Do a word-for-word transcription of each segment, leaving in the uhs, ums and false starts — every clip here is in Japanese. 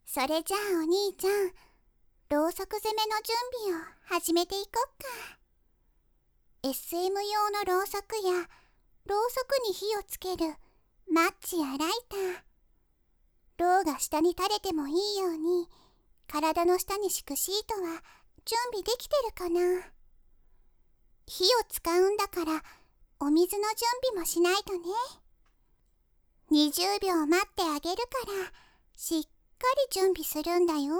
それじゃあお兄ちゃん、ろうそく攻めの準備を始めていこっか。エスエム 用のろうそくや、ろうそくに火をつけるマッチやライター、ろうが下に垂れてもいいように、体の下に敷くシートは準備できてるかな。火を使うんだから、お水の準備もしないとね。にじゅうびょう待ってあげるから、しっかり準備するんだよ。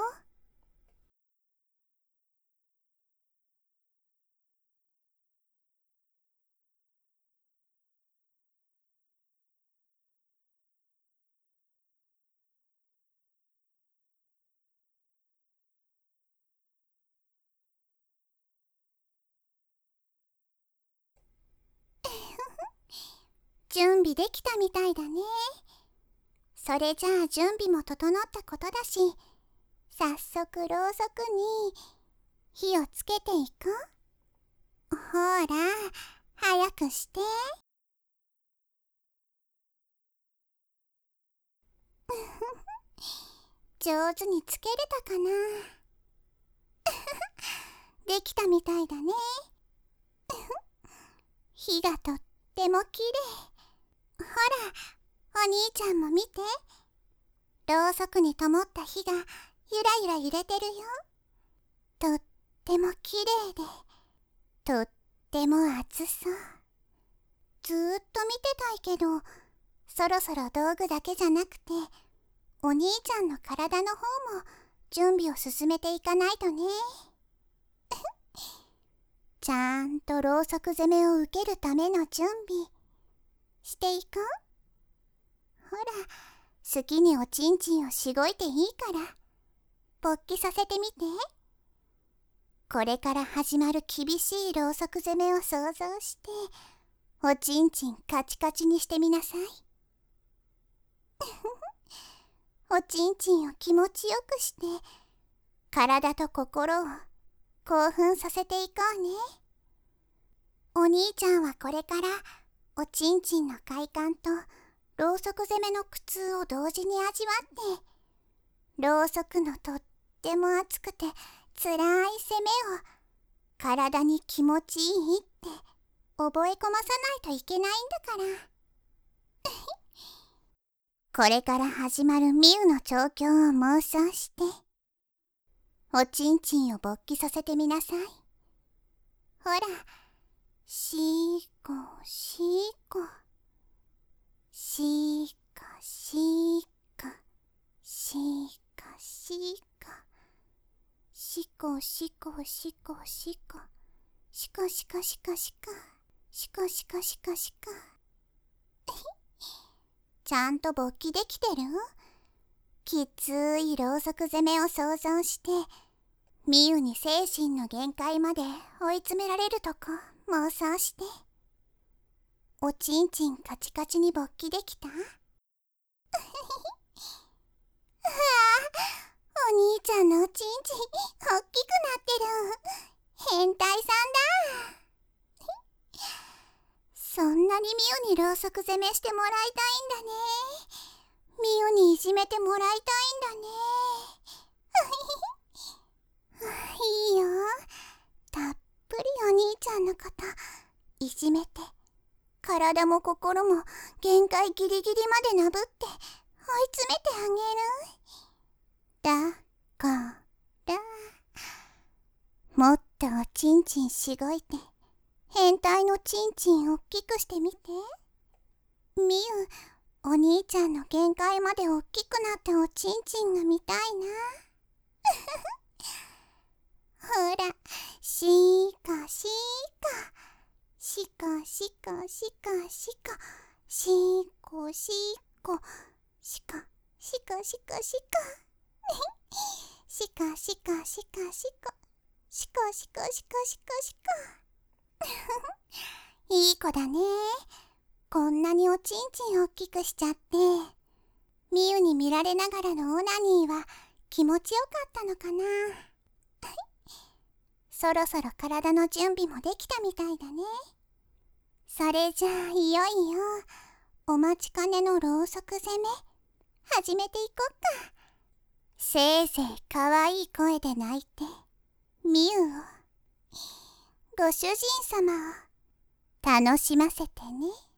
準備できたみたいだね。それじゃあ準備も整ったことだし、早速ろうそくに火をつけていこう。ほら、早くして。上手につけれたかな。できたみたいだね。火がとってもきれい。ほら、お兄ちゃんも見て。ろうそくに灯った火がゆらゆら揺れてるよ。とってもきれいで、とっても熱そう。ずーっと見てたいけど、そろそろ道具だけじゃなくて、お兄ちゃんの体の方も準備を進めていかないとね。ちゃんとろうそく攻めを受けるための準備していこう。ほら、好きにおちんちんをしごいていいから、勃起させてみて。これから始まる厳しいろうそく攻めを想像して、おちんちんカチカチにしてみなさい。おちんちんを気持ちよくして、体と心を興奮させていこうね。お兄ちゃんはこれからおちんちんの快感とろうそく攻めの苦痛を同時に味わって、ろうそくのとっても熱くてつらい攻めを体に気持ちいいって覚え込まさないといけないんだから。これから始まるミウの調教を妄想して、おちんちんを勃起させてみなさい。ほら、しーこしーこ、しーこしーこ、しーこしーこ、しこしこしこしこ、しこしこしこしこ、しこしこしこしこ。ちゃんと勃起できてる？きついろうそく攻めを想像して、ミウに精神の限界まで追い詰められるとこ妄想して。おちんちんカチカチに勃起できた？うわあ、お兄ちゃんのおちんちん大きくなってる。変態さんだ。そんなにミオにろうそく攻めしてもらいたいんだね。ミオにいじめてもらいたいんだね。いいよ。たっぷりお兄ちゃんのこといじめて、体も心も限界ギリギリまでなぶって追い詰めてあげる。だからもっとおちんちんしごいて、変態のちんちんおっきくしてみて。みゆ、お兄ちゃんの限界までおっきくなったおちんちんが見たいな。ほら、しーかしーか、しかしかしかしか、しーこしーこ、しかしかしかしか、しかしかしかしか、しかしかしかしかしか。いい子だね。こんなにおちんちんおっきくしちゃって。みゆに見られながらのオナニーは気持ちよかったのかな。そろそろ体の準備もできたみたいだね。それじゃあいよいよお待ちかねのろうそく攻め始めていこっか。 せいぜいかわいい声で泣いてミウを、ご主人様を楽しませてね。